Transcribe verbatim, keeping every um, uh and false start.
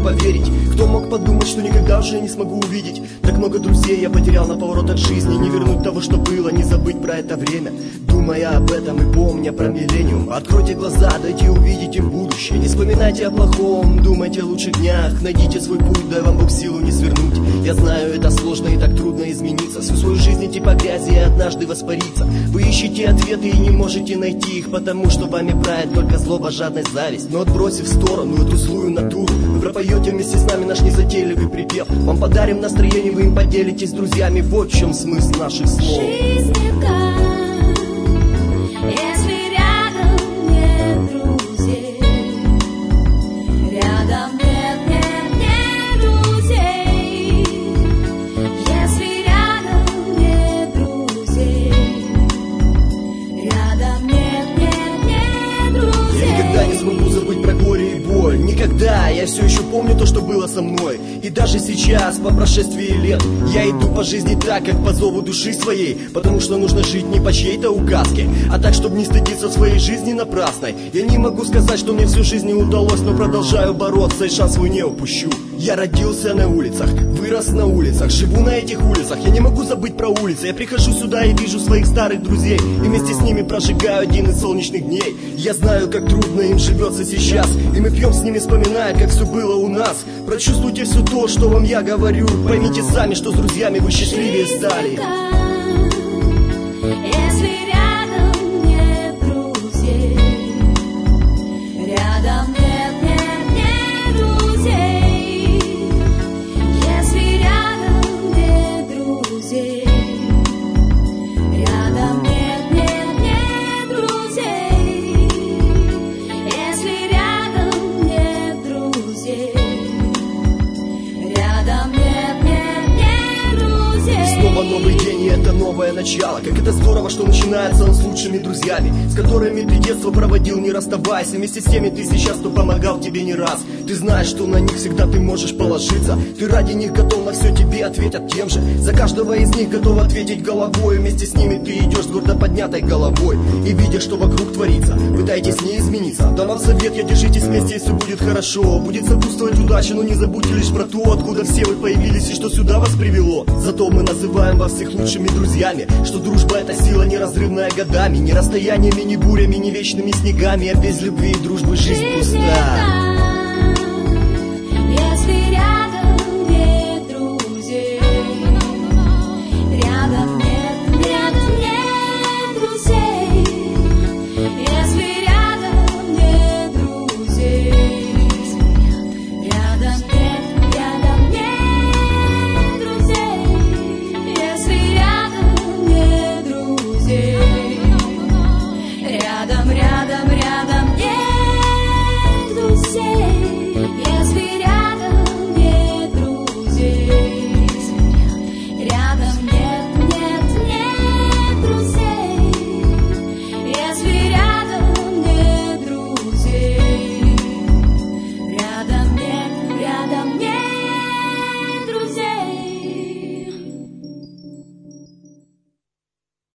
поверить. Кто мог подумать, что никогда уже не смогу увидеть? Так много друзей я потерял на поворотах жизни. Не вернуть того, что было, не забыть про это время. Думая об этом и помня про миллениум, откройте глаза, дайте увидеть им будущее. Не вспоминайте о плохом, думайте о лучших днях. Найдите свой путь, дай вам Бог силу не свернуть. Я знаю, это сложно и так трудно измениться. Всю свою жизнь идти по грязи и однажды воспариться. Вы ищете ответы и не можете найти их, потому что вами правит только злоба, жадность, зависть. Но отбросив в сторону эту злую натуру, вы пропоете вместе с нами наш незатейливый припев. Вам подарим настроение, вы им поделитесь с друзьями. Вот в чем смысл наших слов. Жизнь не так, если рядом нет друзей. Рядом нет, нет, нет друзей. Если рядом нет друзей. Рядом нет, нет, нет друзей. Я никогда не смогу забыть про горе и боль. Никогда. Я все еще помню то, что было со мной. И даже сейчас, по прошествии лет, я иду по жизни так, как по зову души своей. Потому что нужно жить не по чьей-то указке, а так, чтобы не стыдиться своей жизни напрасной. Я не могу сказать, что мне всю жизнь не удалось, но продолжаю бороться и шанс свой не упущу. Я родился на улицах, вырос на улицах, живу на этих улицах. Я не могу забыть про улицы. Я прихожу сюда и вижу своих старых друзей, и вместе с ними прожигаю один из солнечных дней. Я знаю, как трудно им живется сейчас, и мы пьем с ними, вспоминая, как все было у нас. Прочувствуйте все то, что вам я говорю. Поймите сами, что с друзьями вы счастливее стали. Если рядом нет друзей. Рядом нет, нет, нет друзей. Если рядом нет друзей. Рядом нет, нет, нет друзей. Если рядом нет друзей. Рядом нет, нет, нет друзей. Снова новый день, и это новое начало. Как это здорово, что начинается он с лучшими друзьями, с которыми ты детство проводил, не расставаясь. И вместе с теми ты сейчас, кто помогал тебе не раз. Ты знаешь, что на них всегда ты можешь положиться. Ты ради них готов на все, тебе ответят тем же. За каждого из них готов ответить головой. Вместе с ними ты идешь с гордо поднятой головой. И видя, что вокруг творится, пытайтесь не измениться. Дам вам совет, я держитесь вместе, и все будет хорошо. Будет сопутствовать удача, но не забудьте лишь про то, откуда все вы появились и что сюда вас привело. Зато мы называем вас всех лучшими друзьями. Что дружба — это сила неразрывная годами. Не расстояниями, не бурями, не вечными снегами. А без любви и дружбы жизнь пуста.